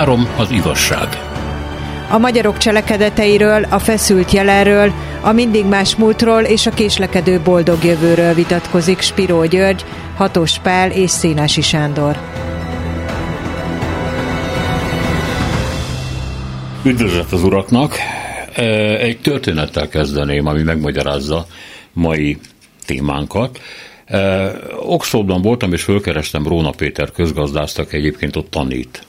3. Az igazság. A magyarok cselekedeteiről, a feszült jelenről, a mindig más múltról és a késlekedő boldog jövőről vitatkozik Spiró György, Hatos Pál és Szénási Sándor. Üdvözlet az uraknak! Egy történettel kezdeném, ami megmagyarázza mai témánkat. Oxfordban voltam, és fölkerestem Róna Péter közgazdászt, aki egyébként ott tanít.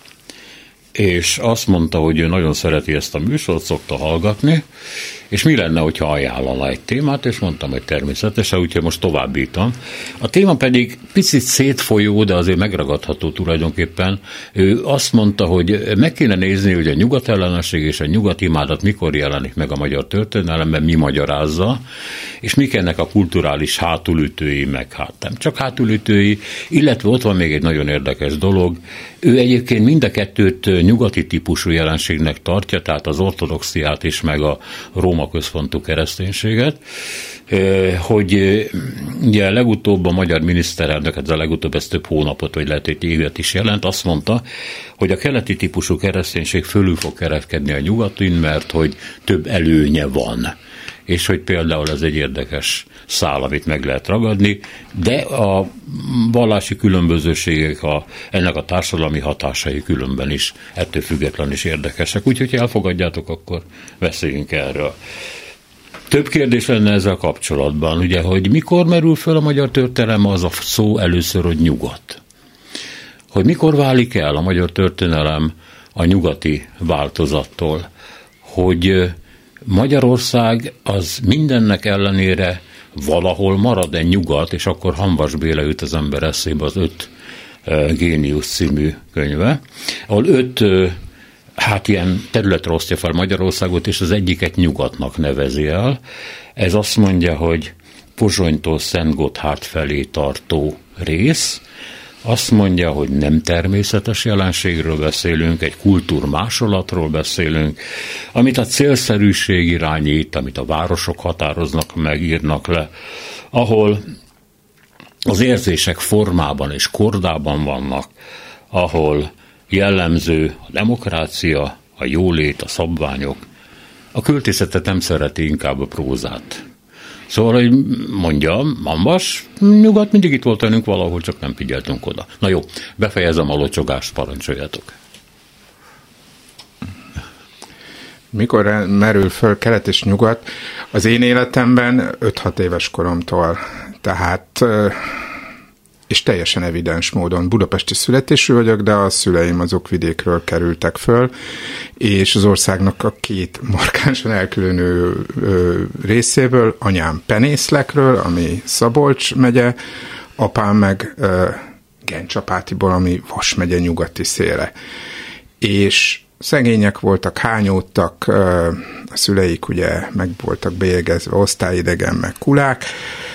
És azt mondta, hogy ő nagyon szereti ezt a műsort, szokta hallgatni, és mi lenne, hogyha ajánlana egy témát, és mondtam, hogy természetesen, úgyhogy most továbbítom. A téma pedig picit szétfolyó, de azért megragadható tulajdonképpen. Ő azt mondta, hogy meg kéne nézni, hogy a nyugatellenesség és a nyugatimádat mikor jelenik meg a magyar történelemben, mi magyarázza, és mik ennek a kulturális hátulütői, meg nem csak hátulütői, illetve ott van még egy nagyon érdekes dolog. Ő egyébként mind a kettőt nyugati típusú jelenségnek tartja, tehát az ortodoxiát is, meg a Róma központú kereszténységet, hogy ugye legutóbb a magyar miniszterelnök, ez a legutóbb ez több hónapot, vagy lehet, hogy évet is jelent, azt mondta, hogy a keleti típusú kereszténység fölül fog kerekedni a nyugatin, mert hogy több előnye van. És hogy például ez egy érdekes szál, amit meg lehet ragadni, de a vallási különbözőségek, ennek a társadalmi hatásai különben is ettől független is érdekesek. Úgyhogy ha elfogadjátok, akkor beszéljünk erről. Több kérdés lenne ezzel kapcsolatban, ugye, hogy mikor merül föl a magyar történelem az a szó először, hogy nyugat. Hogy mikor válik el a magyar történelem a nyugati változattól, hogy Magyarország az mindennek ellenére valahol marad egy nyugat, és akkor Hamvas Béla jut az ember eszébe az 5 géniusz című könyve, ahol 5 ilyen területre osztja fel Magyarországot, és az egyiket nyugatnak nevezi el. Ez azt mondja, hogy Pozsonytól Szentgotthárd felé tartó rész, azt mondja, hogy nem természetes jelenségről beszélünk, egy kultúrmásolatról beszélünk, amit a célszerűség irányít, amit a városok határoznak meg, írnak le, ahol az érzések formában és kordában vannak, ahol jellemző a demokrácia, a jólét, a szabványok. A költészetet nem szereti, inkább a prózát. Szóval, hogy mondjam, Hamvas, nyugat mindig itt volt velünk valahol, csak nem figyeltünk oda. Na jó, befejezem a locsogást, parancsoljatok. Mikor merül föl kelet és nyugat? Az én életemben 5-6 éves koromtól, tehát, és teljesen evidens módon budapesti születésű vagyok, de a szüleim azok vidékről kerültek föl, és az országnak a 2 markánsan elkülönő részéből, anyám Penészlekről, ami Szabolcs megye, apám meg Gencsapátiból, ami Vas megye nyugati széle. És szegények voltak, hányódtak, a szüleik ugye meg voltak bélyegezve, osztályidegen, meg kulák.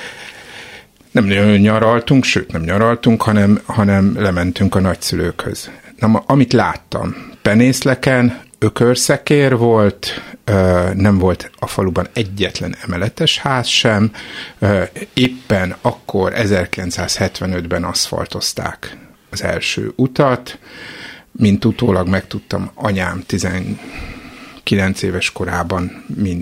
Nem nyaraltunk, sőt nem nyaraltunk, hanem lementünk a nagyszülőkhöz. Na, amit láttam, Penészleken ökörszekér volt, nem volt a faluban egyetlen emeletes ház sem, éppen akkor 1975-ben aszfaltozták az első utat, mint utólag megtudtam, anyám 19 éves korában,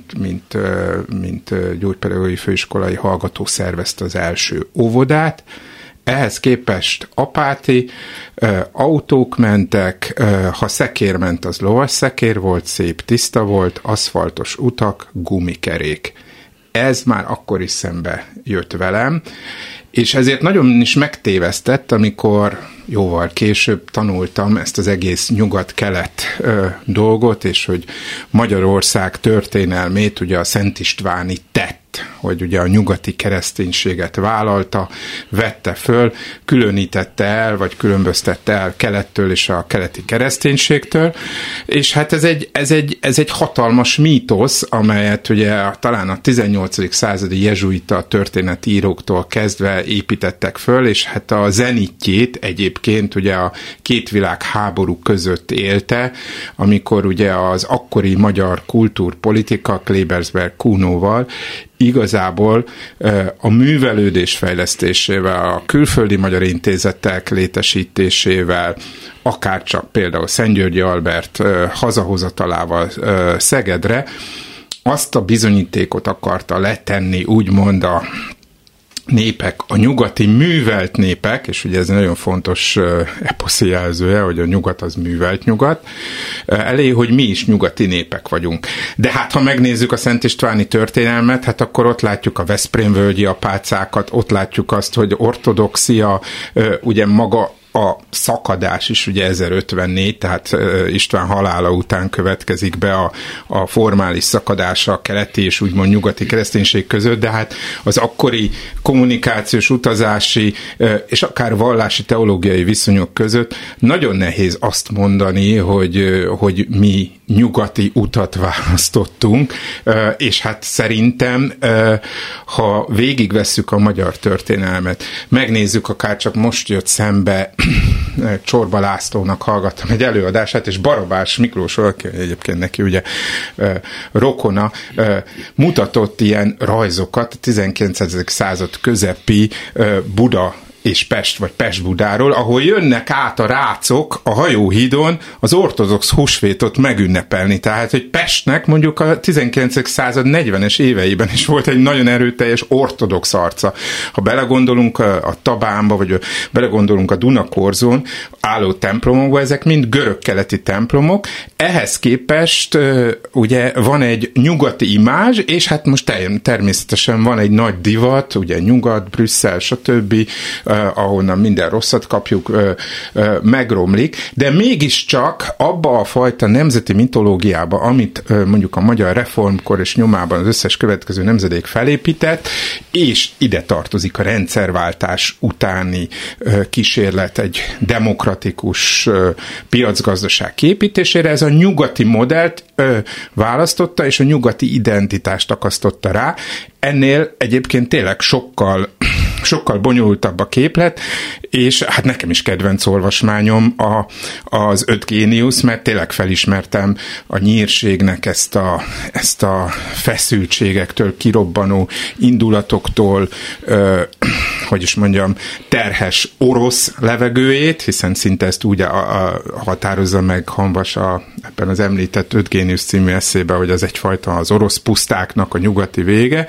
mint gyógypedagógiai főiskolai hallgató szervezte az első óvodát. Ehhez képest Apáti, autók mentek, ha szekér ment, az lovas szekér volt, szép tiszta volt, aszfaltos utak, gumikerék. Ez már akkor is szembe jött velem, és ezért nagyon is megtévesztett, amikor jóval később tanultam ezt az egész nyugat-kelet dolgot, és hogy Magyarország történelmét ugye a Szent Istváni tett, hogy ugye a nyugati kereszténységet vállalta, vette föl, különítette el, vagy különböztette el kelettől és a keleti kereszténységtől, és hát ez egy hatalmas mítosz, amelyet ugye talán a 18. századi jezsuita történetíróktól kezdve építettek föl, és hát a zenitjét egyébként ugye a két világháború között élte, amikor ugye az akkori magyar kultúrpolitika Klebersberg Kuhnóval igazából a művelődés fejlesztésével, a külföldi magyar intézetek létesítésével, akár csak például Szent-Györgyi Albert hazahozatalával Szegedre, azt a bizonyítékot akarta letenni, úgymond a népek, a nyugati művelt népek, és ugye ez nagyon fontos eposzi jelzője, hogy a nyugat az művelt nyugat, elé, hogy mi is nyugati népek vagyunk. De hát, ha megnézzük a Szent Istváni történelmet, hát akkor ott látjuk a veszprémvölgyi apácákat, ott látjuk azt, hogy ortodoxia, ugye maga a szakadás is ugye 1054, tehát István halála után következik be a formális szakadása a keleti és úgymond nyugati kereszténység között, de hát az akkori kommunikációs, utazási és akár vallási teológiai viszonyok között nagyon nehéz azt mondani, hogy mi nyugati utat választottunk, és hát szerintem, ha végigvesszük a magyar történelmet, megnézzük, akár csak most jött szembe Csorba Lászlónak hallgattam egy előadását, és Barabás Miklós, aki egyébként neki ugye rokona, mutatott ilyen rajzokat a 19. század közepi Buda és Pest, vagy Pest-Budáról, ahol jönnek át a rácok a hajóhídon az ortodox húsvétot megünnepelni. Tehát, hogy Pestnek mondjuk a 19. század 40-es éveiben is volt egy nagyon erőteljes ortodox arca. Ha belegondolunk a Tabánba, vagy belegondolunk a Dunakorzón álló templomokba, ezek mind görög-keleti templomok. Ehhez képest ugye van egy nyugati imázs, és hát most természetesen van egy nagy divat, ugye Nyugat, Brüsszel, stb., ahonnan minden rosszat kapjuk, megromlik, de mégiscsak abba a fajta nemzeti mitológiába, amit mondjuk a magyar reformkor és nyomában az összes következő nemzedék felépített, és ide tartozik a rendszerváltás utáni kísérlet egy demokratikus piacgazdaság kiépítésére, ez a nyugati modellt választotta, és a nyugati identitást akasztotta rá. Ennél egyébként tényleg sokkal bonyolultabb a képlet, és hát nekem is kedvenc olvasmányom az 5 géniusz, mert tényleg felismertem a nyírségnek ezt a feszültségektől kirobbanó indulatoktól, hogy is mondjam, terhes orosz levegőjét, hiszen szinte ezt úgy határozza meg Hamvas ebben az említett 5 géniusz című eszébe, hogy az egyfajta az orosz pusztáknak a nyugati vége,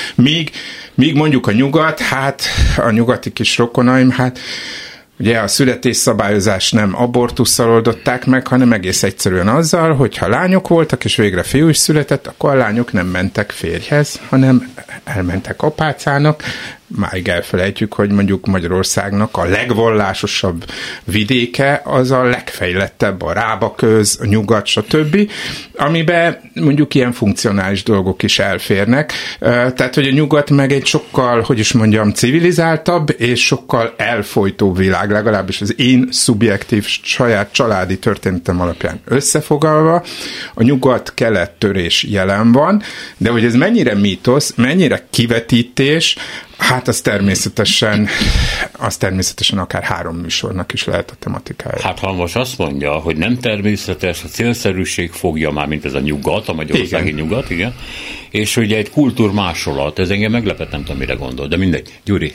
míg mondjuk a nyugat, hát a nyugati kis rokonaim, hát ugye a születésszabályozás nem abortusszal oldották meg, hanem egész egyszerűen azzal, hogy ha lányok voltak, és végre fiú is született, akkor a lányok nem mentek férjhez, hanem elmentek apácának. Máig elfelejtjük, hogy mondjuk Magyarországnak a legvallásosabb vidéke az a legfejlettebb, a Rábaköz, a Nyugat, stb., amiben mondjuk ilyen funkcionális dolgok is elférnek. Tehát, hogy a Nyugat meg egy sokkal, hogy is mondjam, civilizáltabb és sokkal elfojtóbb világ, legalábbis az én szubjektív saját családi történetem alapján összefoglalva. A Nyugat-kelet törés jelen van, de hogy ez mennyire mítosz, mennyire kivetítés, hát az természetesen akár 3 műsornak is lehet a tematikája. Hát ha most azt mondja, hogy nem természetes, a célszerűség fogja már, mint ez a nyugat, a magyarországi nyugat, igen, és ugye egy kultúrmásolat, ez engem meglepett, nem tudom, mire gondol, de mindegy. Gyuri?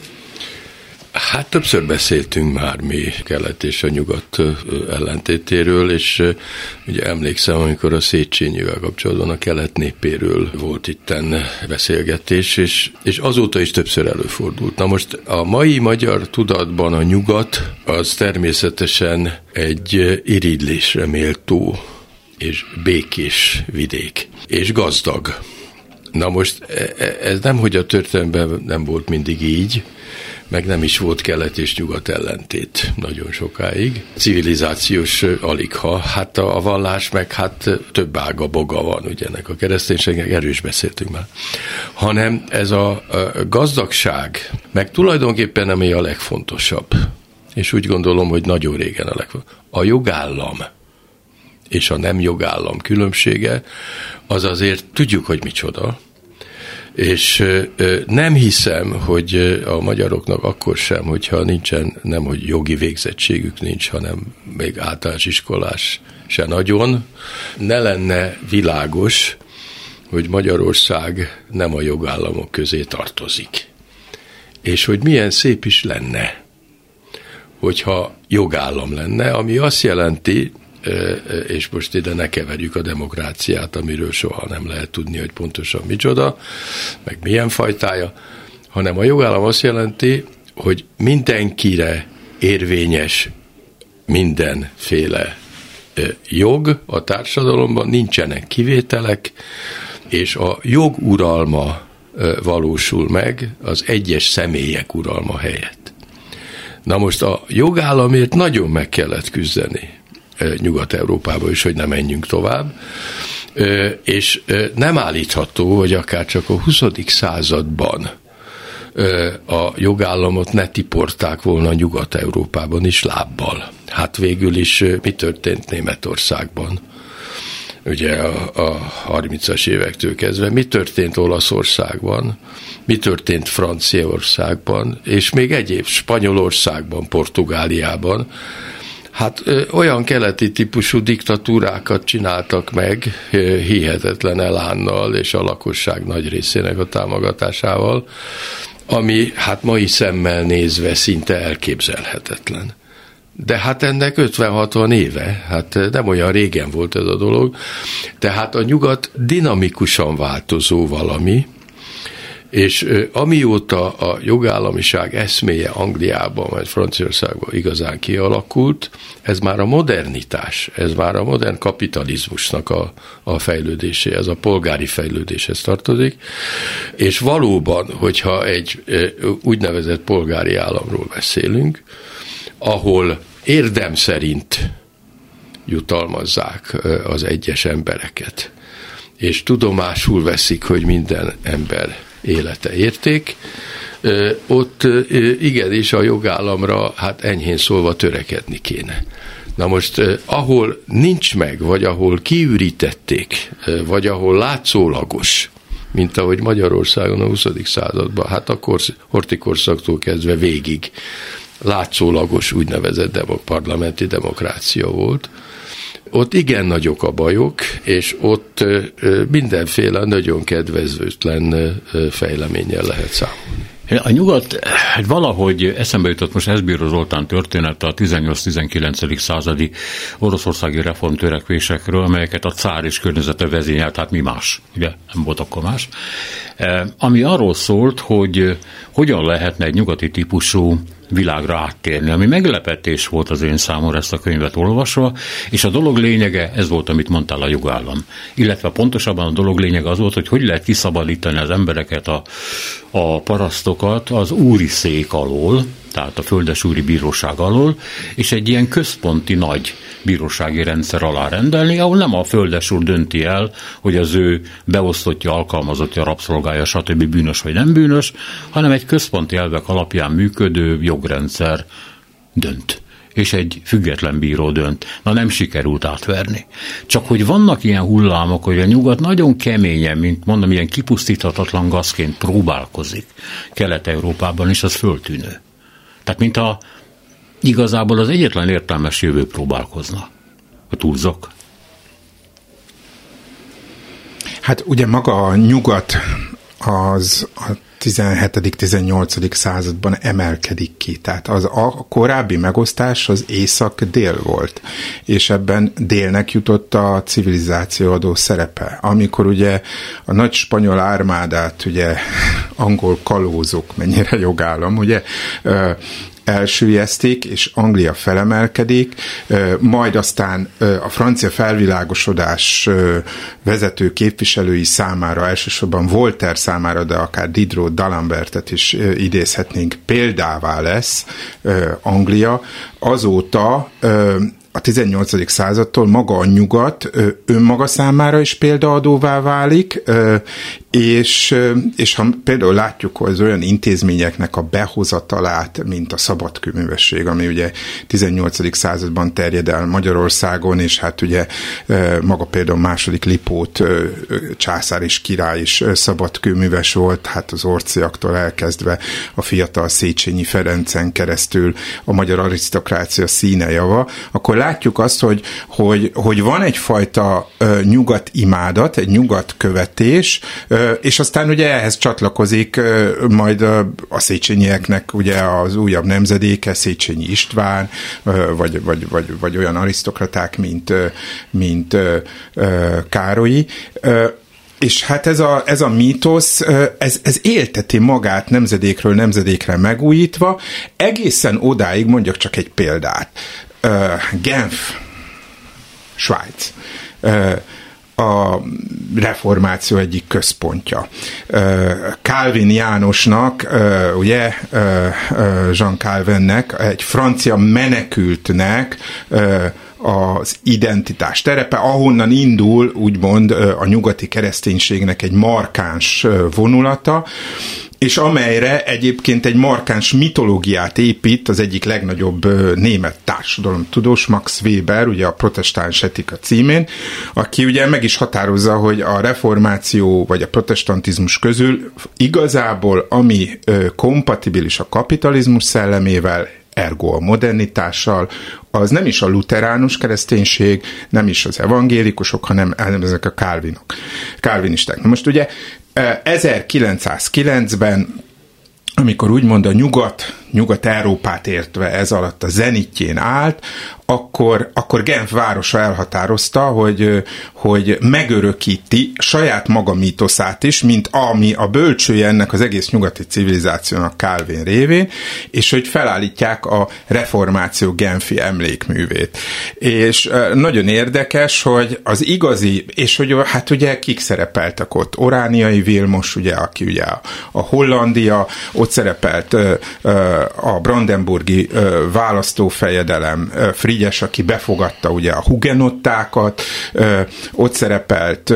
Hát többször beszéltünk már mi kelet és a nyugat ellentétéről, és ugye emlékszem, amikor a Széchenyivel kapcsolatban a kelet népéről volt itten beszélgetés, és azóta is többször előfordult. Na most a mai magyar tudatban a nyugat az természetesen egy irigylésre méltó és békés vidék, és gazdag. Na most ez nem, hogy a történelemben nem volt mindig így, meg nem is volt kelet és nyugat ellentét nagyon sokáig. Civilizációs aligha, hát a vallás meg hát több ága boga van, ugye ennek a kereszténységnek, erről is beszéltünk már. Hanem ez a gazdagság, meg tulajdonképpen ami a legfontosabb, és úgy gondolom, hogy nagyon régen a legfontosabb. A jogállam és a nem jogállam különbsége, az azért tudjuk, hogy micsoda, és nem hiszem, hogy a magyaroknak akkor sem, hogyha nincsen, nem hogy jogi végzettségük nincs, hanem még általános iskolás se nagyon, ne lenne világos, hogy Magyarország nem a jogállamok közé tartozik. És hogy milyen szép is lenne, hogyha jogállam lenne, ami azt jelenti, és most ide ne keverjük a demokráciát, amiről soha nem lehet tudni, hogy pontosan micsoda, meg milyen fajtája, hanem a jogállam azt jelenti, hogy mindenkire érvényes mindenféle jog a társadalomban, nincsenek kivételek, és a jog uralma valósul meg az egyes személyek uralma helyett. Na most a jogállamért nagyon meg kellett küzdeni Nyugat-Európában is, hogy ne menjünk tovább, és nem állítható, hogy akár csak a 20. században a jogállamot ne tiporták volna Nyugat-Európában is lábbal. Hát végül is mi történt Németországban? Ugye a 30-as évektől kezdve, mi történt Olaszországban, mi történt Franciaországban, és még egyéb Spanyolországban, Portugáliában. Hát olyan keleti típusú diktatúrákat csináltak meg hihetetlen elánnal és a lakosság nagy részének a támogatásával, ami hát mai szemmel nézve szinte elképzelhetetlen. De hát ennek 50-60 éve, hát nem olyan régen volt ez a dolog, tehát a nyugat dinamikusan változó valami, és amióta a jogállamiság eszméje Angliában vagy Franciaországban igazán kialakult, ez már a modernitás, ez már a modern kapitalizmusnak a fejlődésé, ez a polgári fejlődéshez tartozik, és valóban, hogyha egy úgynevezett polgári államról beszélünk, ahol érdem szerint jutalmazzák az egyes embereket, és tudomásul veszik, hogy minden ember élete érték, ott igenis a jogállamra hát enyhén szólva törekedni kéne. Na most, ahol nincs meg, vagy ahol kiürítették, vagy ahol látszólagos, mint ahogy Magyarországon a 20. században, hát a Horthy korszaktól kezdve végig látszólagos úgynevezett parlamenti demokrácia volt. Ott igen nagyok a bajok, és ott mindenféle nagyon kedvezőtlen fejleménnyel lehet számolni. A nyugat valahogy eszembe jutott most Eszbíró Zoltán története a 18-19. századi oroszországi reformtörekvésekről, amelyeket a cár és környezete vezényelt, hát mi más, ugye nem volt akkor más, ami arról szólt, hogy hogyan lehetne egy nyugati típusú világra áttérni, ami meglepetés volt az én számomra ezt a könyvet olvasva, és a dolog lényege, ez volt, amit mondtál, a jogállam. Illetve pontosabban a dolog lényege az volt, hogy lehet kiszabadítani az embereket, a parasztokat az úri szék alól, tehát a földesúri bíróság alól, és egy ilyen központi nagy bírósági rendszer alá rendelni, ahol nem a földesúr dönti el, hogy az ő beosztottja, alkalmazottja, rabszolgája, stb. Bűnös vagy nem bűnös, hanem egy központi elvek alapján működő jogrendszer dönt. És egy független bíró dönt. Na nem sikerült átverni. Csak hogy vannak ilyen hullámok, hogy a nyugat nagyon keményen, mint mondom, ilyen kipusztíthatatlan gazként próbálkozik Kelet-Európában, és az föltűnő. Tehát mintha igazából az egyetlen értelmes jövő próbálkozna. A túlzok. Hát ugye maga a nyugat az a 17.-18. században emelkedik ki. Tehát a korábbi megosztás az észak-dél volt, és ebben délnek jutott a civilizáció adó szerepe. Amikor ugye a nagy spanyol ármádát, ugye angol kalózok, mennyire jogállam, ugye elsüllyesztik, és Anglia felemelkedik, majd aztán a francia felvilágosodás vezető képviselői számára, elsősorban Voltaire számára, de akár Diderot, D'Alembertet is idézhetnénk, példává lesz Anglia. Azóta a 18. századtól maga a nyugat önmaga számára is példaadóvá válik, és ha például látjuk, hogy az olyan intézményeknek a behozatalát, mint a szabadkőművesség, ami ugye 18. században terjed el Magyarországon, és hát ugye maga például II. Lipót császár és király is szabadkőműves volt, hát az orciaktól elkezdve a fiatal Széchenyi Ferencen keresztül a magyar arisztokrácia színejava, akkor látjuk azt, hogy van egyfajta nyugatimádat, egy nyugatkövetés, és aztán ugye ehhez csatlakozik majd a Széchenyieknek ugye az újabb nemzedéke, Széchenyi István, vagy olyan arisztokraták, mint Károlyi. És hát ez a mítosz, ez élteti magát nemzedékről nemzedékre megújítva, egészen odáig, mondjak csak egy példát. Genf, Svájc. A reformáció egyik központja. Calvin Jánosnak, ugye, Jean Calvinnek, egy francia menekültnek az identitás terepe, ahonnan indul úgymond a nyugati kereszténységnek egy markáns vonulata, és amelyre egyébként egy markáns mitológiát épít az egyik legnagyobb német társadalomtudós, Max Weber, ugye a Protestáns etika címén, aki ugye meg is határozza, hogy a reformáció vagy a protestantizmus közül igazából ami kompatibilis a kapitalizmus szellemével, ergo a modernitással, az nem is a luteránus kereszténység, nem is az evangélikusok, hanem ezek a kálvinisták. Na most ugye 1909-ben, amikor úgymond a Nyugat-Európát értve ez alatt a zenitjén állt, akkor Genf városa elhatározta, hogy megörökíti saját maga mítoszát is, mint ami a bölcsője ennek az egész nyugati civilizációnak Calvin révén, és hogy felállítják a reformáció genfi emlékművét. És nagyon érdekes, hogy az igazi, és hogy hát ugye kik szerepeltek ott? Orániai Vilmos, ugye, aki ugye a Hollandia, ott szerepelt a brandenburgi választófejedelem Frigyes, aki befogadta ugye a hugenottákat, ott szerepelt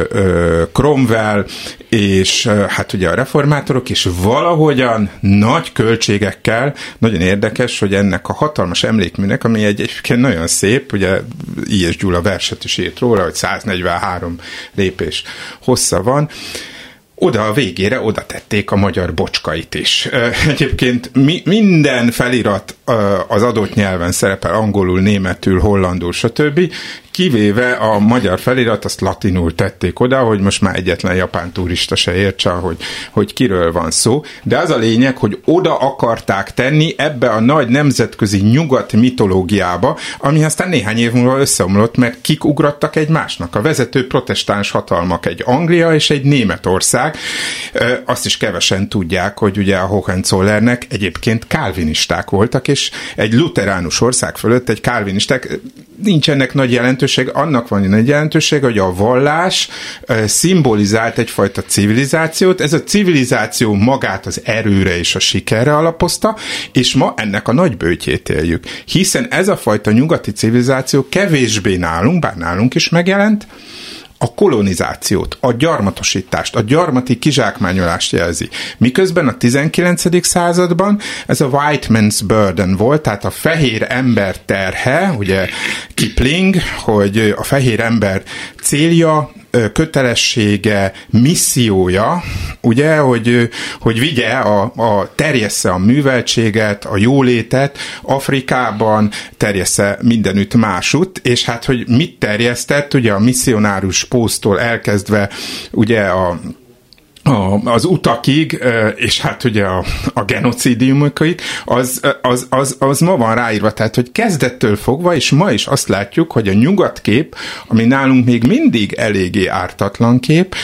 Cromwell, és hát ugye a reformátorok, és valahogyan nagy költségekkel, nagyon érdekes, hogy ennek a hatalmas emlékműnek, ami egyébként nagyon szép, ugye I.S. Gyula verset is írt róla, hogy 143 lépés hossza van, oda a végére oda tették a magyar bocskait is. Egyébként minden felirat az adott nyelven szerepel, angolul, németül, hollandul, stb., kivéve a magyar felirat, azt latinul tették oda, hogy most már egyetlen japán turista se értse, hogy kiről van szó. De az a lényeg, hogy oda akarták tenni ebbe a nagy nemzetközi nyugat mitológiába, ami aztán néhány év múlva összeomlott, mert kik ugrattak egymásnak. A vezető protestáns hatalmak, egy Anglia és egy Németország. Azt is kevesen tudják, hogy ugye a Hohenzollernnek egyébként kálvinisták voltak, és egy luteránus ország fölött egy kálvinisták, nincs ennek nagy jelentőség, annak van nagy jelentőség, hogy a vallás szimbolizált egyfajta civilizációt, ez a civilizáció magát az erőre és a sikerre alapozta, és ma ennek a nagy bőtjét éljük. Hiszen ez a fajta nyugati civilizáció kevésbé nálunk, bár nálunk is megjelent, a kolonizációt, a gyarmatosítást, a gyarmati kizsákmányolást jelzi. Miközben a 19. században ez a white man's burden volt, tehát a fehér ember terhe, ugye Kipling, hogy a fehér ember célja, kötelessége, missziója, ugye, hogy vigye, terjessze a műveltséget, a jólétet Afrikában, terjessze mindenütt másutt, és hát, hogy mit terjesztett, ugye a misszionárus pósztól elkezdve, ugye az utakig, és hát ugye a genocidiumokig, az ma van ráírva, tehát hogy kezdettől fogva, és ma is azt látjuk, hogy a nyugatkép, ami nálunk még mindig eléggé ártatlan kép,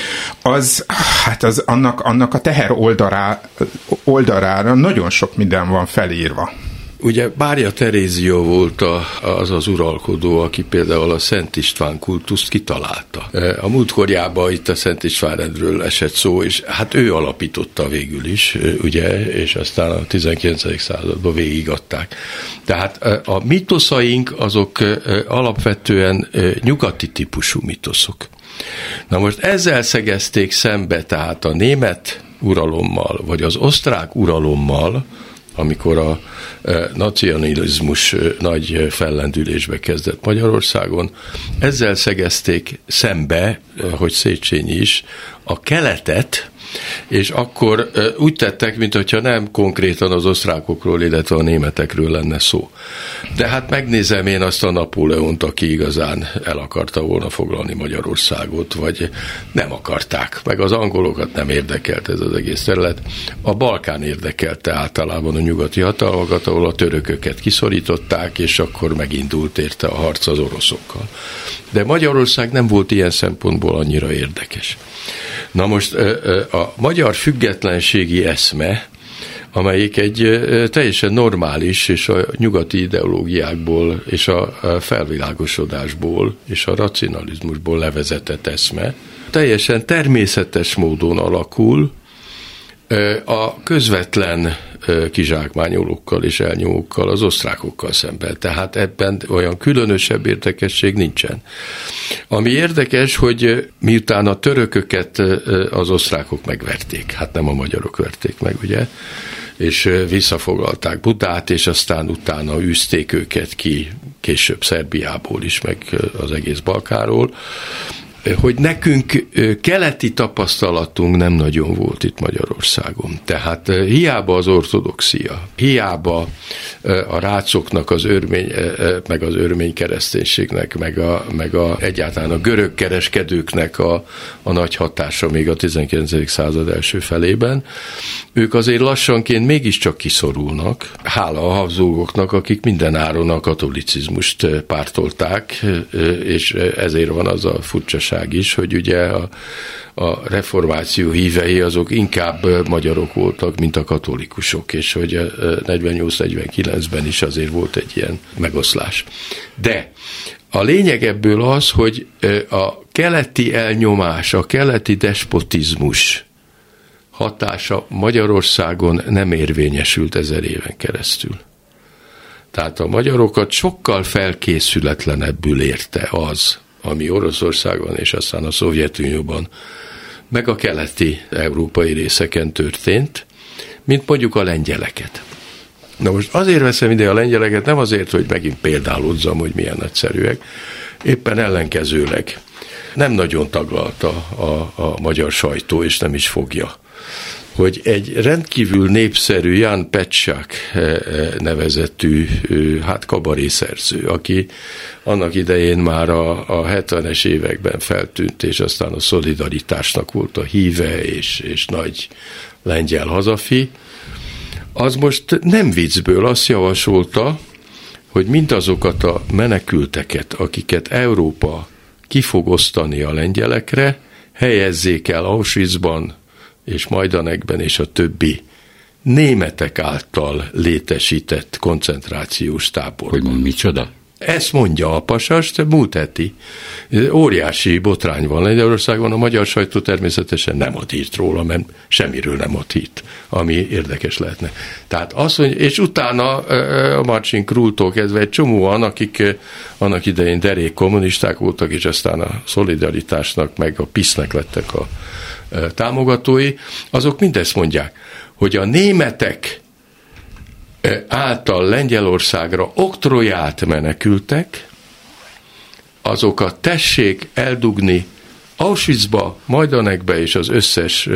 annak a teher oldalára nagyon sok minden van felírva. Ugye Bárja Terézia volt az uralkodó, aki például a Szent István kultuszt kitalálta. A múltkorjában itt a Szent István-rendről esett szó, és hát ő alapította végül is, ugye, és aztán a 19. században végigadták. Tehát a mitoszaink azok alapvetően nyugati típusú mitoszok. Na most ezzel szegezték szembe tehát a német uralommal, vagy az osztrák uralommal, amikor a nacionalizmus nagy fellendülésbe kezdett Magyarországon, ezzel szegezték szembe, hogy Széchenyi is, a keletet, és akkor úgy tettek, mintha nem konkrétan az osztrákokról, illetve a németekről lenne szó. De hát megnézem én azt a Napóleont, aki igazán el akarta volna foglalni Magyarországot, vagy nem akarták, meg az angolokat nem érdekelt ez az egész terület. A Balkán érdekelte általában a nyugati hatalmakat, ahol a törököket kiszorították, és akkor megindult érte a harc az oroszokkal. De Magyarország nem volt ilyen szempontból annyira érdekes. Na most a magyar függetlenségi eszme, amelyik egy teljesen normális, és a nyugati ideológiákból, és a felvilágosodásból, és a racionalizmusból levezetett eszme, teljesen természetes módon alakul a közvetlen kizsákmányolókkal és elnyomókkal, az osztrákokkal szemben. Tehát ebben olyan különösebb érdekesség nincsen. Ami érdekes, hogy miután a törököket az osztrákok megverték, hát nem a magyarok verték meg, ugye, és visszafoglalták Budát, és aztán utána űzték őket ki, később Szerbiából is, meg az egész Balkánról, hogy nekünk keleti tapasztalatunk nem nagyon volt itt Magyarországon. Tehát hiába az ortodoxia, hiába a rácoknak, az örmény, meg az örmény kereszténységnek, meg egyáltalán a görög kereskedőknek a nagy hatása még a 19. század első felében, ők azért lassanként mégiscsak kiszorulnak, hála a Habsburgoknak, akik minden áron a katolicizmust pártolták, és ezért van az a furcsaság is, hogy ugye a reformáció hívei azok inkább magyarok voltak, mint a katolikusok, és hogy 48-49-ben is azért volt egy ilyen megoszlás. De a lényeg ebből az, hogy a keleti elnyomás, a keleti despotizmus hatása Magyarországon nem érvényesült 1000 éven keresztül. Tehát a magyarokat sokkal felkészületlenebbül érte az, ami Oroszországban és aztán a Szovjetunióban, meg a keleti európai részeken történt, mint mondjuk a lengyeleket. Na most azért veszem ide a lengyeleket, nem azért, hogy megint példálozzam, hogy milyen nagyszerűek, éppen ellenkezőleg. Nem nagyon taglalta a magyar sajtó, és nem is fogja, hogy egy rendkívül népszerű Jan Petschak nevezetű kabarészerző, aki annak idején már a 70-es években feltűnt, és aztán a szolidaritásnak volt a híve, és nagy lengyel hazafi, az most nem viccből azt javasolta, hogy mindazokat a menekülteket, akiket Európa ki fog osztani a lengyelekre, helyezzék el Auschwitzban, és Majdanekben és a többi németek által létesített koncentrációs táborban. Hogy micsoda? Ezt mondja a pasas, de múlt heti. Óriási botrány van Lengyelországban, a magyar sajtó természetesen nem ad hírt róla, mert semmiről nem ad hírt, ami érdekes lehetne. Tehát azt mondja, és utána a Marcin Krúltól kezdve egy csomóan, akik annak idején derék kommunisták voltak, és aztán a Szolidaritásnak, meg a PISZ-nek lettek a támogatói, azok mindezt mondják, hogy a németek által Lengyelországra oktrojált menekültek, azokat tessék eldugni Auschwitzba, Majdanekbe és az összes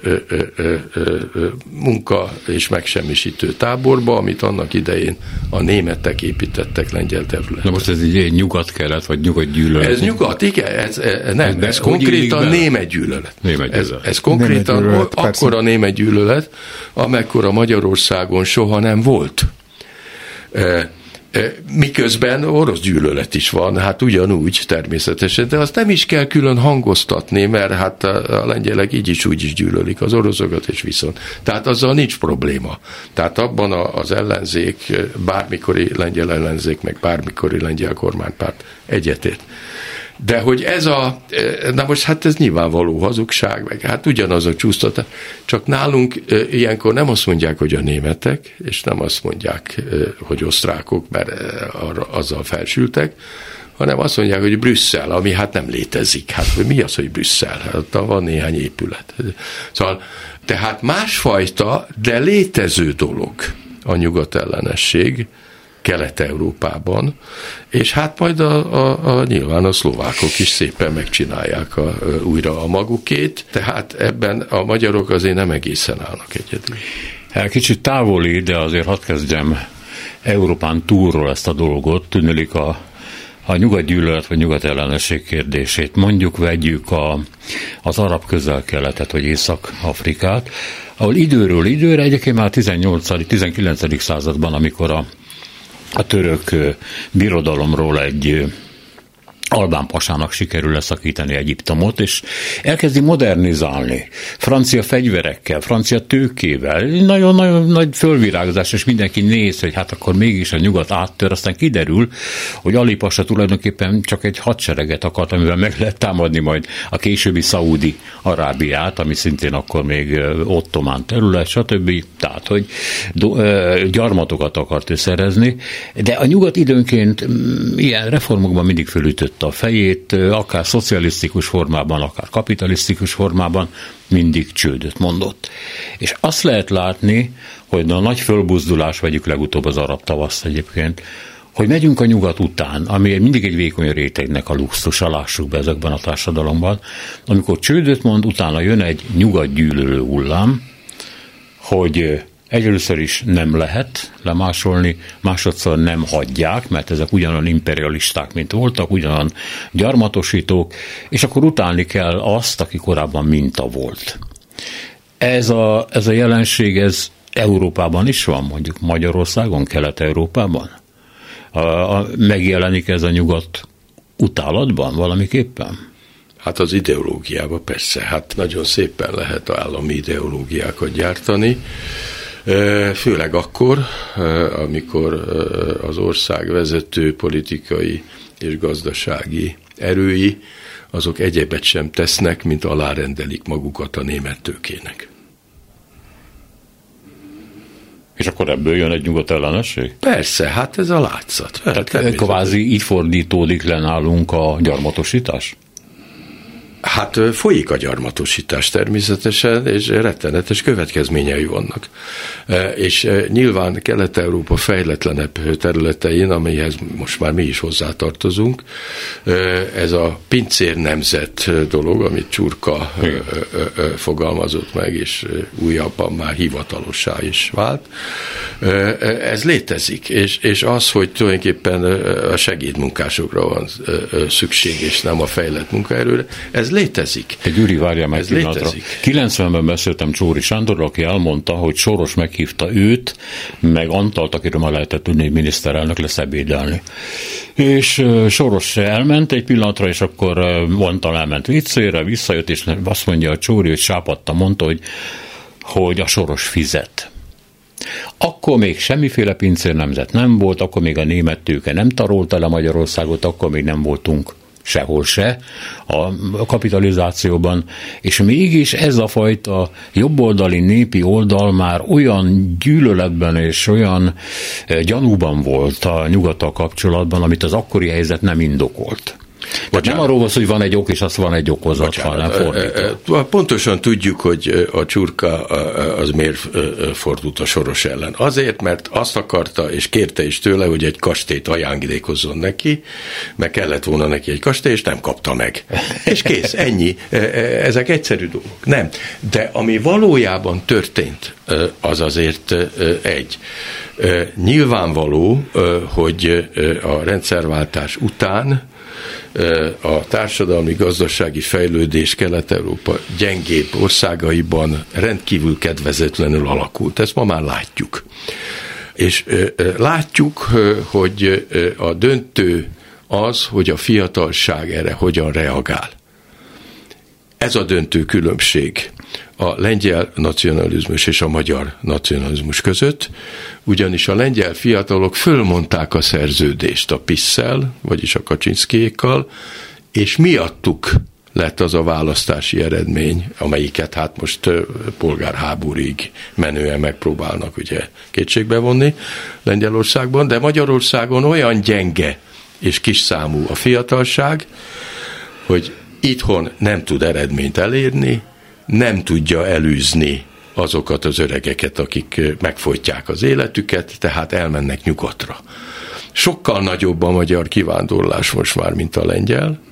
munka és megsemmisítő táborba, amit annak idején a németek építettek lengyel területen. Na most ez egy nyugat-kelet, vagy nyugat-gyűlölet? Ez nyugat, igen, ez konkrétan német gyűlölet. Ez konkrétan akkora német gyűlölet, amekkora Magyarországon soha nem volt. Miközben orosz gyűlölet is van, hát ugyanúgy természetesen, de azt nem is kell külön hangoztatni, mert hát a lengyelek így is úgy is gyűlölik az oroszokat, és viszont. Tehát azzal nincs probléma. Tehát abban az ellenzék, bármikori lengyel ellenzék, meg bármikori lengyel kormánypárt egyetért. De hogy na most hát ez nyilvánvaló hazugság, meg hát ugyanaz a csúsztatás, csak nálunk ilyenkor nem azt mondják, hogy a németek, és nem azt mondják, hogy osztrákok, mert azzal felsültek, hanem azt mondják, hogy Brüsszel, ami hát nem létezik. Hát mi az, hogy Brüsszel? Hát van néhány épület. Szóval, tehát másfajta, de létező dolog a nyugatellenesség, Kelet-Európában, és hát majd nyilván a szlovákok is szépen megcsinálják újra a magukét, tehát ebben a magyarok azért nem egészen állnak egyedül. Kicsit távoli, de azért hadd kezdjem Európán túlról ezt a dolgot, tűnik a nyugatgyűlölet vagy nyugatellenesség kérdését. Mondjuk vegyük az arab közel-keletet vagy Észak-Afrikát, ahol időről időre, egyébként már 18.-19. században, amikor a török birodalomról egy albán pasának sikerül leszakítani Egyiptomot, és elkezdi modernizálni. Francia fegyverekkel, francia tőkével, nagyon-nagyon nagy fölvirágzás, és mindenki néz, hogy hát akkor mégis a nyugat áttör, aztán kiderül, hogy Ali pasa tulajdonképpen csak egy hadsereget akart, amivel meg lehet támadni majd a későbbi Szaúdi Arábiát, ami szintén akkor még ottomán terület, stb. Tehát, hogy gyarmatokat akart ő szerezni, de a nyugat időnként ilyen reformokban mindig fölütött a fejét, akár szocialisztikus formában, akár kapitalisztikus formában, mindig csődöt mondott. És azt lehet látni, hogy a nagy fölbuzdulás, vegyük legutóbb az arab tavaszt egyébként, hogy megyünk a nyugat után, ami mindig egy vékony rétegnek a luxusa, lássuk be ezekben a társadalomban, amikor csődöt mond, utána jön egy nyugat gyűlölő hullám, hogy először is nem lehet lemásolni, másodszor nem hagyják, mert ezek ugyanolyan imperialisták, mint voltak, ugyanolyan gyarmatosítók, és akkor utálni kell azt, aki korábban minta volt. Ez a jelenség, ez Európában is van, mondjuk Magyarországon, Kelet-Európában? Megjelenik ez a nyugat utálatban valamiképpen? Hát az ideológiában persze, hát nagyon szépen lehet állami ideológiákat gyártani, főleg akkor, amikor az ország vezető politikai és gazdasági erői, azok egyebet sem tesznek, mint alárendelik magukat a német tőkének. És akkor ebből jön egy nyugatellenesség? Persze, hát ez a látszat. Tehát kvázi így fordítódik le nálunk a gyarmatosítás? Hát folyik a gyarmatosítás természetesen, és rettenetes következményei vannak. És nyilván Kelet-Európa fejletlenebb területein, amelyhez most már mi is hozzátartozunk, ez a pincér nemzet dolog, amit Csurka fogalmazott meg, és újabban már hivatalossá is vált, ez létezik. És az, hogy tulajdonképpen a segédmunkásokra van szükség, és nem a fejlett munkaerőre, ez létezik. Gyuri, várjál meg pillanatra. 90-ben beszéltem Csóri Sándorral, aki elmondta, hogy Soros meghívta őt, meg Antalt, akiről már lehetett tudni, hogy miniszterelnök lesz ebédelni. És Soros elment egy pillanatra, és akkor Antal elment viccére, visszajött, és azt mondja a Csóri, hogy sápadta, mondta, hogy a Soros fizet. Akkor még semmiféle pincér nemzet nem volt, akkor még a német tőke nem tarolta le Magyarországot, akkor még nem voltunk sehol se a kapitalizációban, és mégis ez a fajta jobboldali népi oldal már olyan gyűlöletben és olyan gyanúban volt a nyugattal kapcsolatban, amit az akkori helyzet nem indokolt. Tehát nem arról van, hogy van egy ok, és az van egy okozat, hanem fordítva. Pontosan tudjuk, hogy a Csurka az miért fordult a Soros ellen. Azért, mert azt akarta, és kérte is tőle, hogy egy kastélyt ajándékozzon neki, meg kellett volna neki egy kastély, és nem kapta meg. És kész, ennyi. Ezek egyszerű dolgok. Nem. De ami valójában történt, az azért egy. Nyilvánvaló, hogy a rendszerváltás után a társadalmi-gazdasági fejlődés Kelet-Európa gyengébb országaiban rendkívül kedvezőtlenül alakult. Ezt ma már látjuk. És látjuk, hogy a döntő az, hogy a fiatalság erre hogyan reagál. Ez a döntő különbség a lengyel nacionalizmus és a magyar nacionalizmus között, ugyanis a lengyel fiatalok fölmondták a szerződést a PISZ-szel, vagyis a Kaczynszkijékkal, és miattuk lett az a választási eredmény, amelyiket hát most polgárháborúig menően megpróbálnak ugye kétségbe vonni Lengyelországban, de Magyarországon olyan gyenge és kisszámú a fiatalság, hogy itthon nem tud eredményt elérni, nem tudja elűzni azokat az öregeket, akik megfojtják az életüket, tehát elmennek nyugatra. Sokkal nagyobb a magyar kivándorlás most már, mint a lengyel,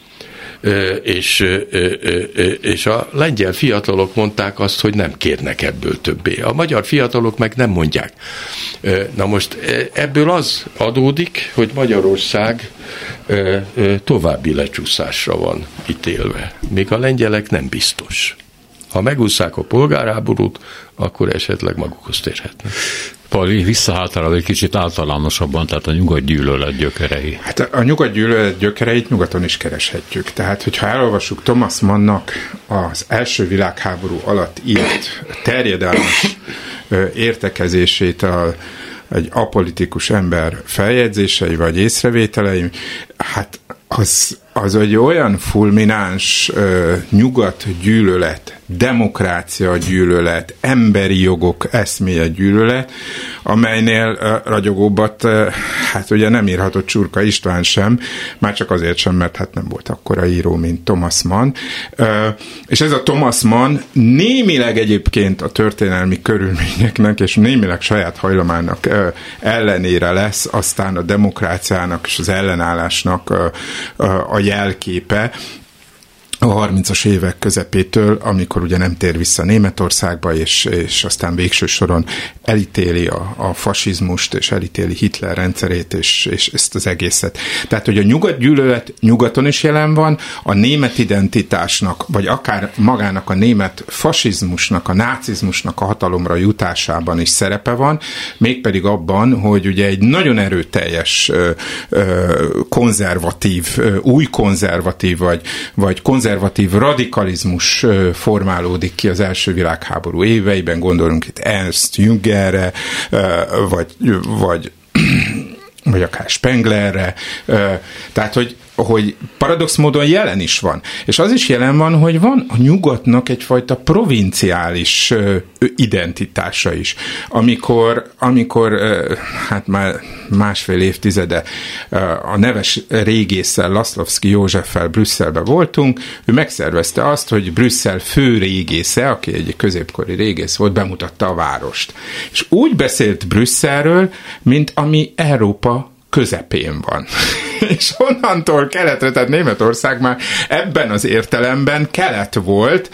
és a lengyel fiatalok mondták azt, hogy nem kérnek ebből többé. A magyar fiatalok meg nem mondják. Na most ebből az adódik, hogy Magyarország további lecsúszásra van ítélve. Még a lengyelek nem biztos. Ha megússzák a polgárháborút, akkor esetleg magukhoz térhetnek. Pali, visszahátrálva egy kicsit általánosabban, tehát a nyugatgyűlölet gyökerei. Hát a nyugatgyűlölet gyökereit nyugaton is kereshetjük. Tehát, hogyha elolvassuk Thomas Mannnak az első világháború alatt írt terjedelmes értekezését egy apolitikus ember feljegyzései vagy észrevételei, hát az egy olyan fulmináns nyugatgyűlölet, demokrácia gyűlölet, emberi jogok eszméje gyűlölet, amelynél ragyogóbbat, hát ugye nem írhatott Csurka István sem, már csak azért sem, mert hát nem volt akkora író, mint Thomas Mann. És ez a Thomas Mann némileg egyébként a történelmi körülményeknek, és némileg saját hajlamának ellenére lesz aztán a demokráciának és az ellenállásnak a jelképe a 30-as évek közepétől, amikor ugye nem tér vissza Németországba, és aztán végső soron elítéli a fasizmust, és elítéli Hitler rendszerét, és ezt az egészet. Tehát, hogy a nyugatgyűlölet nyugaton is jelen van, a német identitásnak, vagy akár magának a német fasizmusnak, a nácizmusnak a hatalomra jutásában is szerepe van, mégpedig abban, hogy ugye egy nagyon erőteljes konzervatív, új konzervatív, vagy konzervatív radikalizmus formálódik ki az első világháború éveiben, gondolunk itt Ernst Jüngerre, vagy akár Spenglerre, tehát, hogy paradox módon jelen is van. És az is jelen van, hogy van a nyugatnak egyfajta provinciális identitása is. Amikor hát már másfél évtizede a neves régésszel, Laszlovszky Józseffel Brüsszelbe voltunk, ő megszervezte azt, hogy Brüsszel fő régésze, aki egy középkori régész volt, bemutatta a várost. És úgy beszélt Brüsszelről, mint ami Európa közepén van. És onnantól keletre, tehát Németország már ebben az értelemben kelet volt,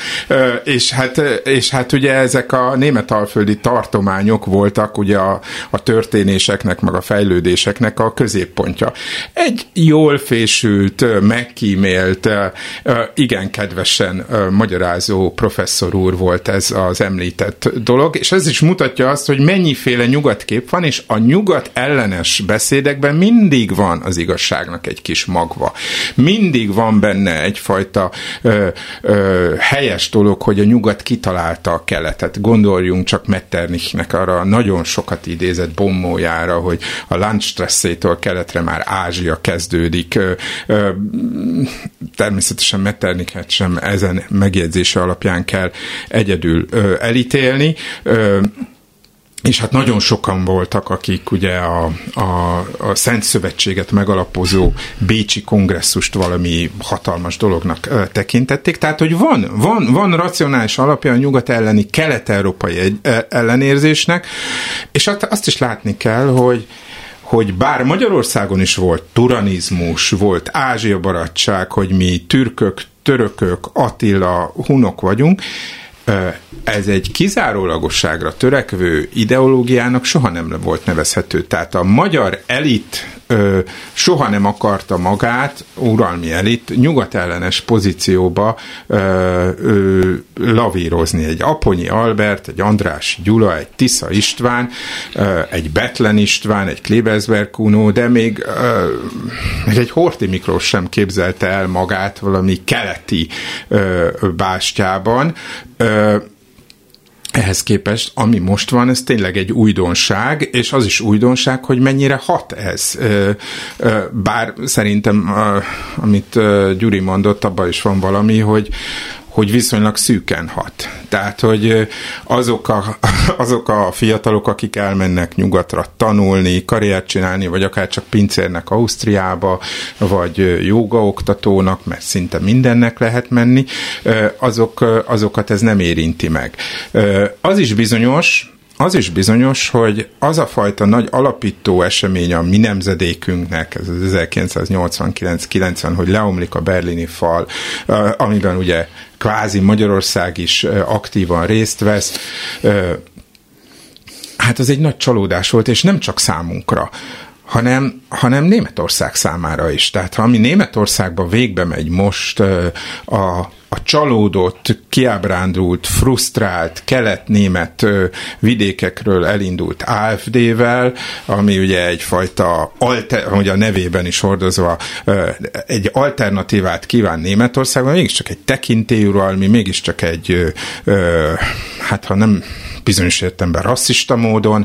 és hát ugye ezek a németalföldi tartományok voltak ugye a történéseknek, meg a fejlődéseknek a középpontja. Egy jól fésült, megkímélt, igen kedvesen magyarázó professzor úr volt ez az említett dolog, és ez is mutatja azt, hogy mennyiféle nyugatkép van, és a nyugat ellenes beszédekben mindig van az igazságnak egy kis magva. Mindig van benne egyfajta helyes dolog, hogy a nyugat kitalálta a keletet. Gondoljunk csak Metternichnek arra nagyon sokat idézett bombójára, hogy a Landstrasse-től keletre már Ázsia kezdődik. Természetesen Metternichet sem ezen megjegyzése alapján kell egyedül elítélni. És hát nagyon sokan voltak, akik ugye a Szent Szövetséget megalapozó bécsi kongresszust valami hatalmas dolognak tekintették. Tehát, hogy van racionális alapja a nyugat elleni kelet-európai ellenérzésnek, és azt is látni kell, hogy bár Magyarországon is volt turanizmus, volt Ázsia barátság, hogy mi türkök, törökök, Attila, hunok vagyunk, ez egy kizárólagosságra törekvő ideológiának soha nem volt nevezhető. Tehát a magyar elit soha nem akarta magát, uralmi elit, nyugatellenes pozícióba lavírozni. Egy Aponyi Albert, egy András Gyula, egy Tisza István, egy Bethlen István, egy Klebersberg Kuno, de még egy Horthy Miklós sem képzelte el magát valami keleti bástyában. Ehhez képest, ami most van, ez tényleg egy újdonság, és az is újdonság, hogy mennyire hat ez. Bár szerintem, amit Gyuri mondott, abban is van valami, hogy viszonylag szűken hat. Tehát, hogy azok a fiatalok, akik elmennek nyugatra tanulni, karriert csinálni, vagy akár csak pincérnek Ausztriába, vagy jógaoktatónak, mert szinte mindennek lehet menni, azokat ez nem érinti meg. Az is bizonyos, hogy az a fajta nagy alapító esemény a mi nemzedékünknek, ez az 1989-90, hogy leomlik a berlini fal, amiben ugye kvázi Magyarország is aktívan részt vesz, hát az egy nagy csalódás volt, és nem csak számunkra, hanem Németország számára is. Tehát ha ami Németországba végbe megy most a csalódott, kiábrándult, frusztrált kelet-német vidékekről elindult AfD-vel, ami ugye egyfajta, ahogy a nevében is hordozva, egy alternatívát kíván Németországban, mégiscsak egy tekintélyuralmi, mégiscsak egy, hát ha nem bizonyos értelemben rasszista módon,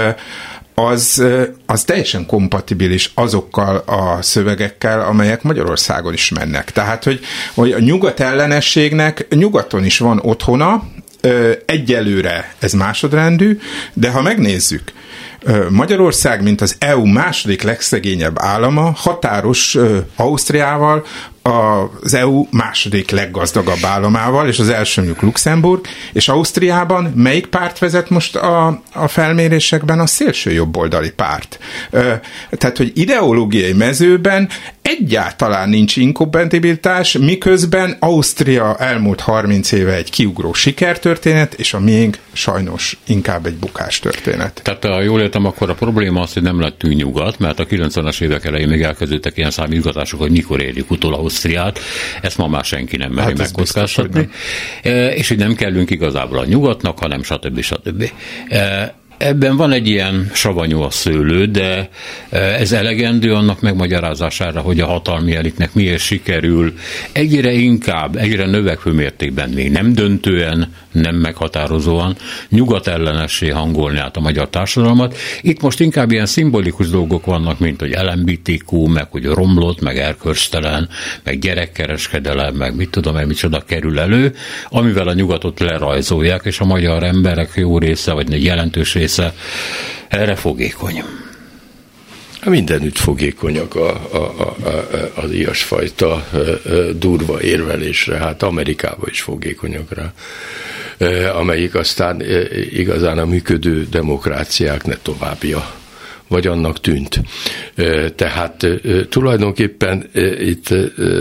az teljesen kompatibilis azokkal a szövegekkel, amelyek Magyarországon is mennek. Tehát, hogy a nyugat ellenességnek nyugaton is van otthona, egyelőre ez másodrendű, de ha megnézzük, Magyarország, mint az EU második legszegényebb állama, határos Ausztriával, az EU második leggazdagabb államával, és az első mondjuk Luxemburg, és Ausztriában melyik párt vezet most a felmérésekben? A szélső jobboldali párt. Tehát, hogy ideológiai mezőben egyáltalán nincs inkompatibilitás, miközben Ausztria elmúlt 30 éve egy kiugró sikertörténet, és a miénk sajnos inkább egy bukástörténet. Tehát ha jól értem, akkor a probléma az, hogy nem lettünk nyugat, mert a 90-es évek elején még elkezdődtek ilyen számítgatások, hogy mikor érjük utol Ausztriát, ezt ma már senki nem meri megkockáztatni, és hogy nem kellünk igazából a nyugatnak, hanem stb. Ebben van egy ilyen savanyú a szőlő, de ez elegendő annak megmagyarázására, hogy a hatalmi elitnek miért sikerül egyre növekvő mértékben, még nem döntően, nem meghatározóan nyugatellenessé hangolni át a magyar társadalmat. Itt most inkább ilyen szimbolikus dolgok vannak, mint hogy LMBTQ, meg hogy romlott, meg erkölcstelen, meg gyerekkereskedelem, meg mit tudom én, micsoda kerül elő, amivel a nyugatot lerajzolják, és a magyar emberek jó része, vagy egy jelentős része erre fogékony. Mindenütt fogékonyak az ilyesfajta durva érvelésre, hát Amerikában is fogékonyak rá, amelyik aztán igazán a működő demokráciák ne továbbja, vagy annak tűnt. Tehát tulajdonképpen itt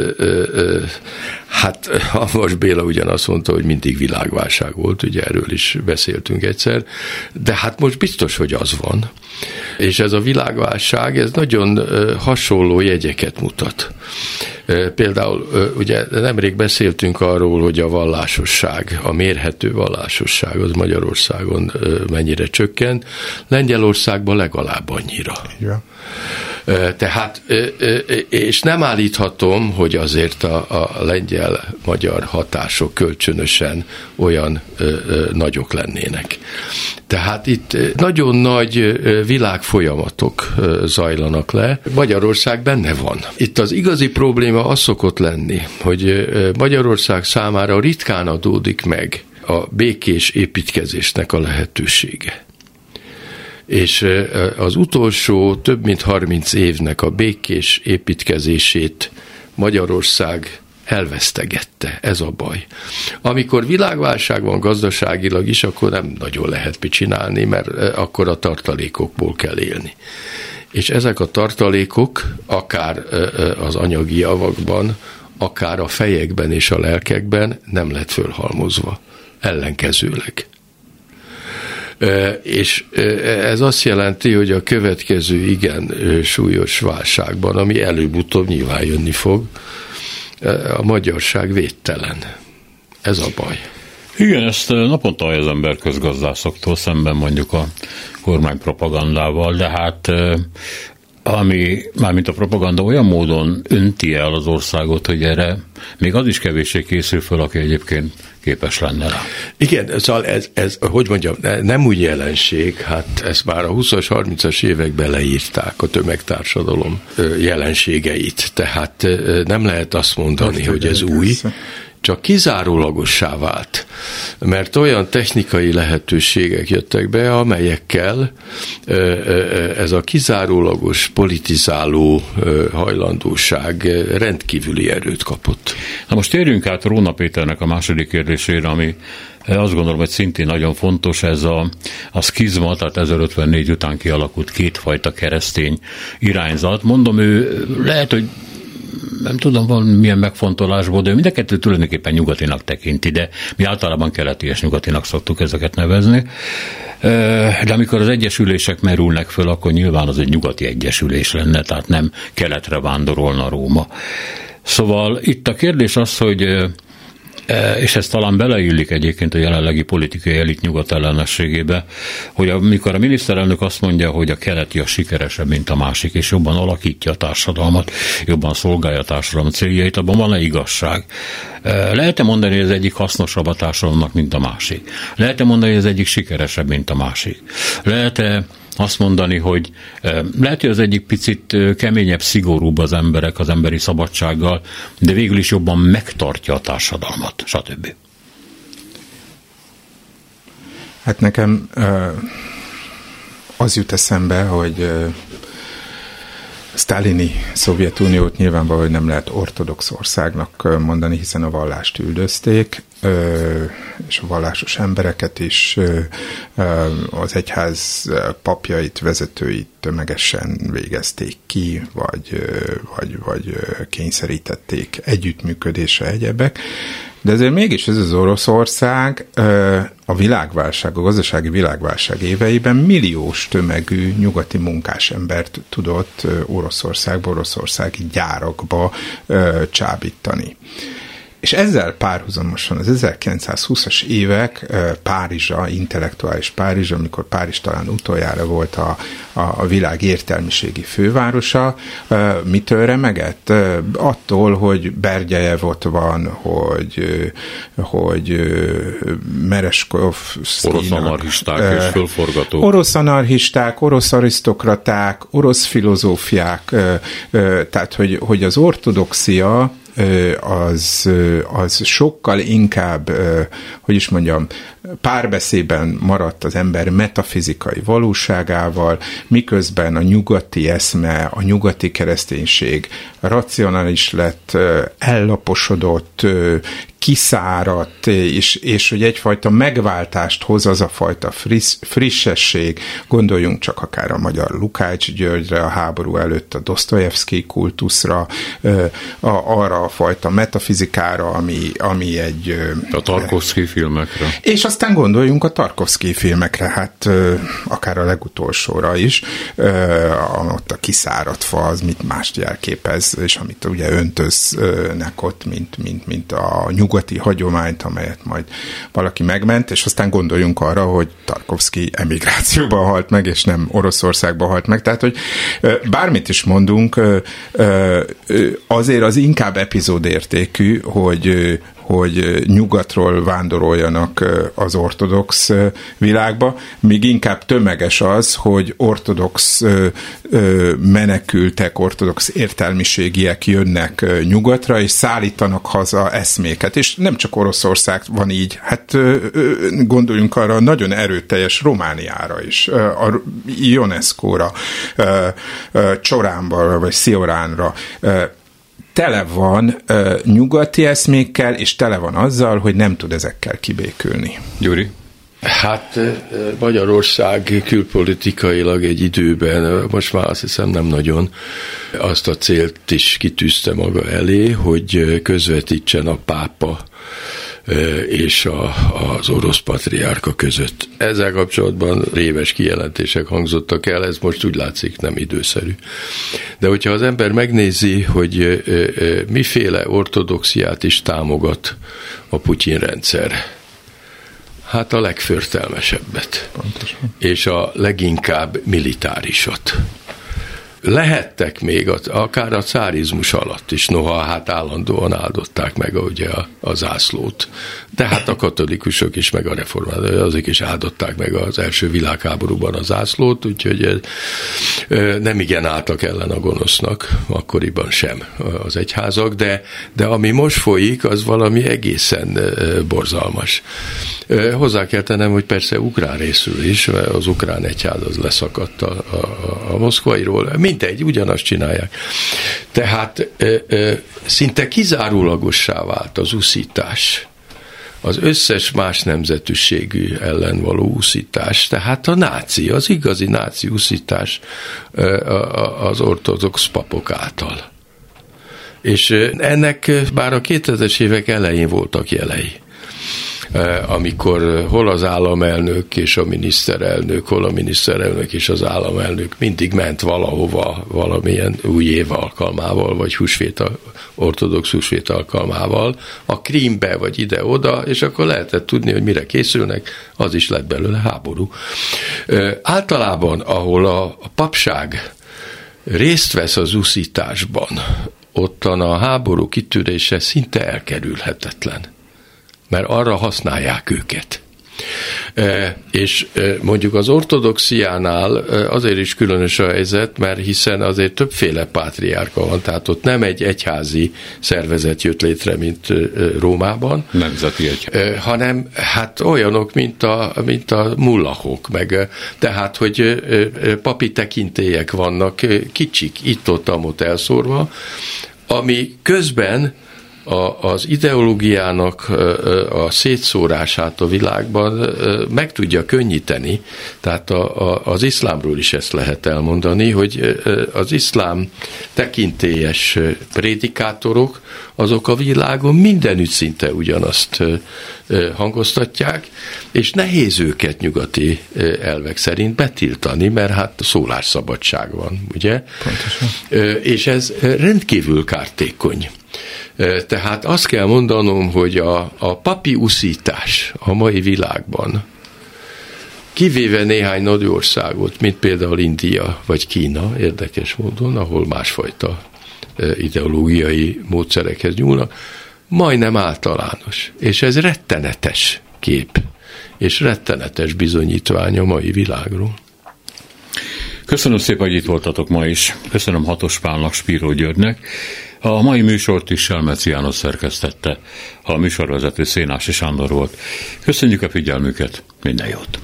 hát Hamvas Béla ugyanazt mondta, hogy mindig világválság volt, ugye erről is beszéltünk egyszer, de hát most biztos, hogy az van. És ez a világválság, ez nagyon hasonló jegyeket mutat. Például ugye nemrég beszéltünk arról, hogy a vallásosság, a mérhető vallásosság az Magyarországon mennyire csökkent, Lengyelországban legalább annyira. Ja. Tehát, és nem állíthatom, hogy azért a lengyel-magyar hatások kölcsönösen olyan nagyok lennének. Tehát itt nagyon nagy világfolyamatok zajlanak le, Magyarország benne van. Itt az igazi probléma az szokott lenni, hogy Magyarország számára ritkán adódik meg a békés építkezésnek a lehetősége. És az utolsó több mint 30 évnek a békés építkezését Magyarország elvesztegette, ez a baj. Amikor világválság van gazdaságilag is, akkor nem nagyon lehet mit csinálni, mert akkor a tartalékokból kell élni. És ezek a tartalékok akár az anyagi javakban, akár a fejekben és a lelkekben nem lett fölhalmozva, ellenkezőleg. És ez azt jelenti, hogy a következő igen súlyos válságban, ami előbb-utóbb nyilván jönni fog, a magyarság védtelen. Ez a baj. Igen, ezt naponta az ember közgazdászoktól szemben mondjuk a kormánypropagandával, de hát ami mármint a propaganda olyan módon önti el az országot, hogy erre még az is kevéssé készül föl, aki egyébként képes lenne rá. Igen, szóval ez hogy mondjam, nem új jelenség, hát ezt már a 20-as, 30-as években leírták a tömegtársadalom jelenségeit, tehát nem lehet azt mondani, hogy ez új, csak kizárólagossá vált, mert olyan technikai lehetőségek jöttek be, amelyekkel ez a kizárólagos politizáló hajlandóság rendkívüli erőt kapott. Na most térjünk át Róna Péternek a második kérdésére, ami azt gondolom, hogy szintén nagyon fontos, ez a szkizma, tehát 1054 után kialakult kétfajta keresztény irányzat. Mondom, ő lehet, hogy nem tudom, van milyen megfontolásból, de mind a kettő tulajdonképpen nyugatinak tekinti, de mi általában keleti és nyugatinak szoktuk ezeket nevezni. De amikor az egyesülések merülnek föl, akkor nyilván az egy nyugati egyesülés lenne, tehát nem keletre vándorolna Róma. Szóval itt a kérdés az, hogy és ez talán beleillik egyébként a jelenlegi politikai elit nyugat ellenességébe, hogy amikor a miniszterelnök azt mondja, hogy a keleti a sikeresebb, mint a másik, és jobban alakítja a társadalmat, jobban szolgálja a társadalom céljait, abban van-e igazság? Lehet-e mondani, hogy az egyik hasznosabb a társadalomnak, mint a másik? Lehet-e mondani, hogy az egyik sikeresebb, mint a másik? Lehet-e azt mondani, hogy lehet, hogy az egyik picit keményebb, szigorúbb az emberek az emberi szabadsággal, de végül is jobban megtartja a társadalmat, stb. Hát nekem az jut eszembe, hogy sztálini Szovjetuniót nyilvánvalóan nem lehet ortodox országnak mondani, hiszen a vallást üldözték, és a vallásos embereket is, az egyház papjait, vezetőit tömegesen végezték ki, vagy kényszerítették együttműködésre egyebek. De ezért mégis ez az Oroszország a világválság, a gazdasági világválság éveiben milliós tömegű nyugati munkásembert tudott Oroszországba, oroszországi gyárakba csábítani. És ezzel párhuzamosan az 1920-as évek Párizsa, intellektuális Párizs, amikor Párizs talán utoljára volt a világ értelmiségi fővárosa, mitől remegett? Attól, hogy Bergyejev ott van, hogy Mereskov, orosz anarchisták és fölforgatók. Orosz anarchisták, orosz arisztokraták, orosz filozófiák, tehát hogy az ortodoxia az sokkal inkább, hogy is mondjam, párbeszédben maradt az ember metafizikai valóságával, miközben a nyugati eszme, a nyugati kereszténység racionális lett, ellaposodott, kiszáradt, és hogy egyfajta megváltást hoz az a fajta frissesség. Gondoljunk csak akár a magyar Lukács Györgyre, a háború előtt a Dosztojevszkij kultuszra, arra a fajta metafizikára, ami egy... A Tarkovszkij filmekre. És aztán gondoljunk a Tarkovszkij filmekre, hát akár a legutolsóra is, ott a kiszáradt fa, az mit mást jelképez, és amit ugye öntöznek ott, mint a nyugati hagyományt, amelyet majd valaki megment, és aztán gondoljunk arra, hogy Tarkovszkij emigrációban halt meg, és nem Oroszországban halt meg. Tehát, hogy bármit is mondunk, azért az inkább epizódértékű, hogy nyugatról vándoroljanak az ortodox világba, míg inkább tömeges az, hogy ortodox menekültek, ortodox értelmiségiek jönnek nyugatra, és szállítanak haza eszméket. És nem csak Oroszország van így, hát gondoljunk arra a nagyon erőteljes Romániára is, a Ionesco-ra, Csoránba, vagy Szioránra, tele van nyugati eszmékkel, és tele van azzal, hogy nem tud ezekkel kibékülni. Gyuri? Hát Magyarország külpolitikailag egy időben, most már azt hiszem nem nagyon, azt a célt is kitűzte maga elé, hogy közvetítsen a pápa és az orosz patriárka között. Ezzel kapcsolatban réves kijelentések hangzottak el, ez most úgy látszik nem időszerű. De hogyha az ember megnézi, hogy miféle ortodoxiát is támogat a Putyin rendszer, hát a legförtelmesebbet. Pontosan. És a leginkább militárisat. lehettek még akár a cárizmus alatt is, noha hát állandóan áldották meg ugye a zászlót. De hát a katolikusok is, meg a reformátorok, azok is áldották meg az első világháborúban a zászlót, úgyhogy nem igen álltak ellen a gonosznak, akkoriban sem az egyházak, de ami most folyik, az valami egészen borzalmas. Hozzá kell tennem, hogy persze ukrán részül is, mert az ukrán egyház az leszakadt a moszkvairól, mindegy, ugyanazt csinálják. Tehát szinte kizárólagossá vált az uszítás, az összes más nemzetűségű ellen való uszítás, tehát a náci, az igazi náci uszítás az ortodox papok által. És ennek bár a 2000-es évek elején voltak jelei, amikor hol az államelnök és a miniszterelnök, hol a miniszterelnök és az államelnök mindig ment valahova valamilyen új év alkalmával, vagy ortodox húsvét alkalmával, a Krímbe, vagy ide-oda, és akkor lehetett tudni, hogy mire készülnek, az is lett belőle háború. Általában, ahol a papság részt vesz az uszításban, ottan a háború kitörése szinte elkerülhetetlen, mert arra használják őket. És mondjuk az ortodoxiánál azért is különös a helyzet, mert hiszen azért többféle pátriárka van, tehát ott nem egy egyházi szervezet jött létre, mint Rómában. Nemzeti egyház. Hanem hát olyanok, mint a mullahok, meg tehát, hogy papi tekintélyek vannak, kicsik, itt-ott elszórva, ami közben az ideológiának a szétszórását a világban meg tudja könnyíteni. Tehát az iszlámról is ezt lehet elmondani, hogy az iszlám tekintélyes prédikátorok, azok a világon mindenütt szinte ugyanazt hangoztatják, és nehéz őket nyugati elvek szerint betiltani, mert hát szólásszabadság van, ugye? Pontosan. És ez rendkívül kártékony. Tehát azt kell mondanom, hogy a papi uszítás a mai világban, kivéve néhány nagy országot, mint például India vagy Kína, érdekes módon, ahol másfajta ideológiai módszerekhez nyúlnak, majdnem általános. És ez rettenetes kép, és rettenetes bizonyítvány a mai világról. Köszönöm szépen, hogy itt voltatok ma is. Köszönöm Hatos Pálnak, Spíró Györgynek. A mai műsort is Selmeci János szerkesztette. A műsorvezető Szénási Sándor volt. Köszönjük a figyelmüket, minden jót!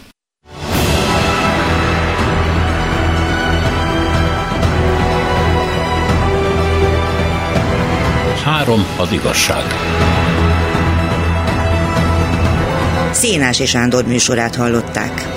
Három az igazság. Szénási Sándor műsorát hallották.